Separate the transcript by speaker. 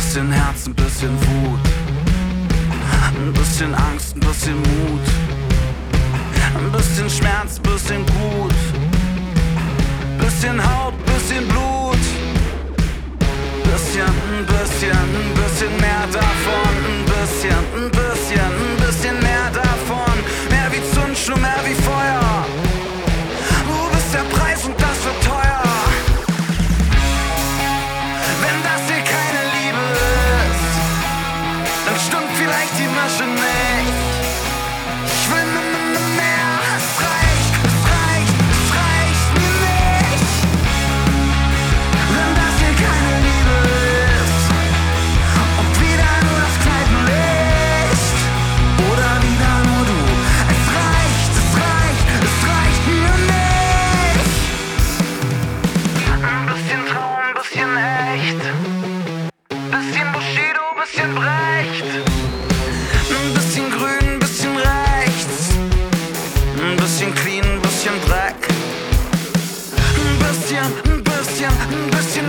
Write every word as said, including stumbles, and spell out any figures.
Speaker 1: bisschen Herz, ein bisschen Wut, ein bisschen Angst, ein bisschen Mut, ein bisschen Schmerz, ein bisschen gut, bisschen Haut, bisschen Blut, bisschen, ein bisschen, ein bisschen mehr davon, ein bisschen, ein bisschen, ein bisschen mehr davon, mehr wie Zündschnur, mehr wie Feuer. Du bist der Preis und das wird teuer. Wenn das hier keine Liebe ist, dann stimmt vielleicht die Masche nicht. Ich will nur mehr, es reicht, es reicht, es reicht mir nicht. Wenn das hier keine Liebe ist und wieder nur das Kneipenlicht oder wieder nur du, es reicht, es reicht, es reicht mir nicht. Ein bisschen Traum, ein bisschen echt, bisschen Bushido, bisschen Brecht, ein bisschen grün, ein bisschen rechts, ein bisschen clean, ein bisschen Dreck, ein bisschen, ein bisschen, ein bisschen